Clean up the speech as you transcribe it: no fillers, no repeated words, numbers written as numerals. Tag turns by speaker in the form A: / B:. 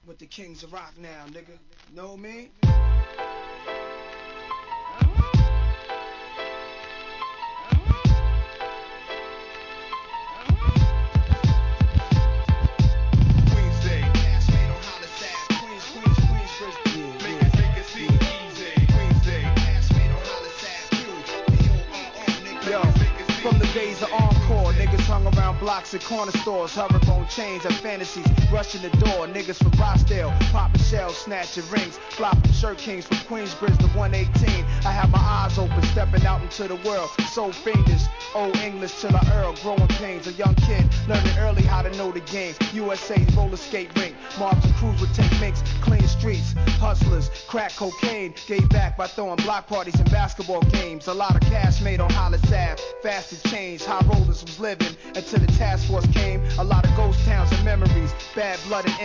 A: with the kings of rock now, nigga. Know me? From the days of Encore, niggas hung around blocks at corner stores, herringbone chains and fantasies, rushing the door. Niggas from Rochdale, popping shells, snatching rings, flopping shirt kings from Queensbridge to 118. I have my eyes open, stepping out into the world, so fiendish. Old English till I Earl, growing pains. A young kid learning early how to know the game. USA's roller skate rink, Marvin Cruz would take mix, clean streets, hustlers, crack cocaine. Gave back by throwing block parties and basketball games. A lot of cash made on Hollis Ave, fast to change. High rollers was living until the task force came. A lot of ghost towns and memories, bad blood and